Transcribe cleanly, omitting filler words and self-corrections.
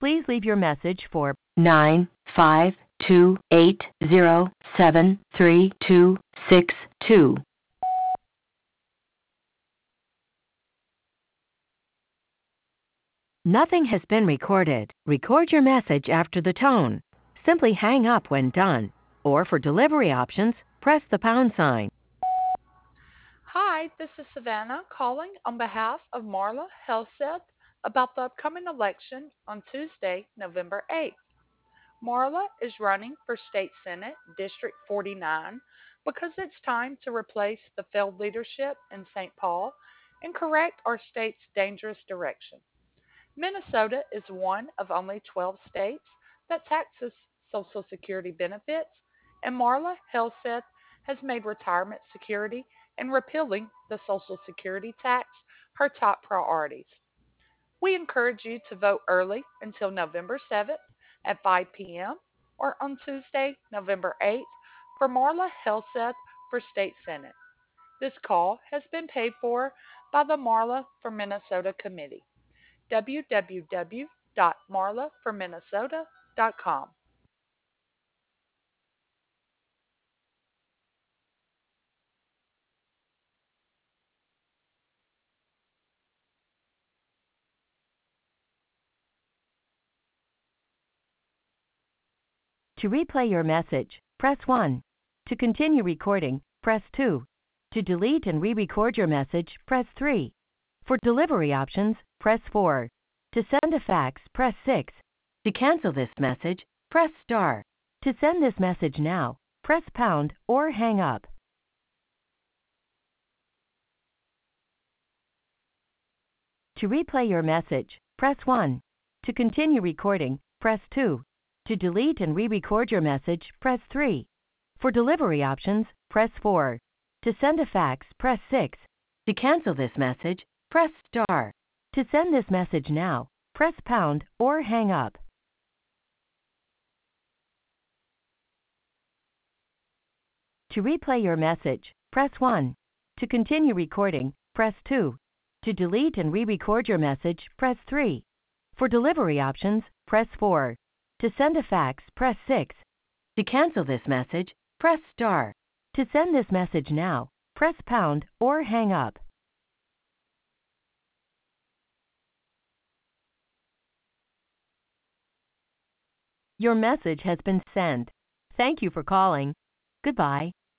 Please leave your message for 95280733262. Nothing has been recorded. Record your message after the tone. Simply hang up when done. Or for delivery options, press the pound sign. Hi, this is Savannah calling on behalf of Marla Helseth about the upcoming election on Tuesday, November 8th. Marla is running for State Senate District 49 because it's time to replace the failed leadership in St. Paul and correct our state's dangerous direction. Minnesota is one of only 12 states that taxes Social Security benefits, and Marla Helseth has made retirement security and repealing the Social Security tax her top priorities. We encourage you to vote early until November 7th at 5 p.m. or on Tuesday, November 8th for Marla Helseth for State Senate. This call has been paid for by the Marla for Minnesota Committee. www.marlaforminnesota.com. To replay your message, press 1. To continue recording, press 2. To delete and re-record your message, press 3. For delivery options, press 4. To send a fax, press 6. To cancel this message, press star. To send this message now, press pound or hang up. To replay your message, press 1. To continue recording, press 2. To delete and re-record your message, press 3. For delivery options, press 4. To send a fax, press 6. To cancel this message, press star. To send this message now, press pound or hang up. To replay your message, press 1. To continue recording, press 2. To delete and re-record your message, press 3. For delivery options, press 4. To send a fax, press 6. To cancel this message, press star. To send this message now, press pound or hang up. Your message has been sent. Thank you for calling. Goodbye.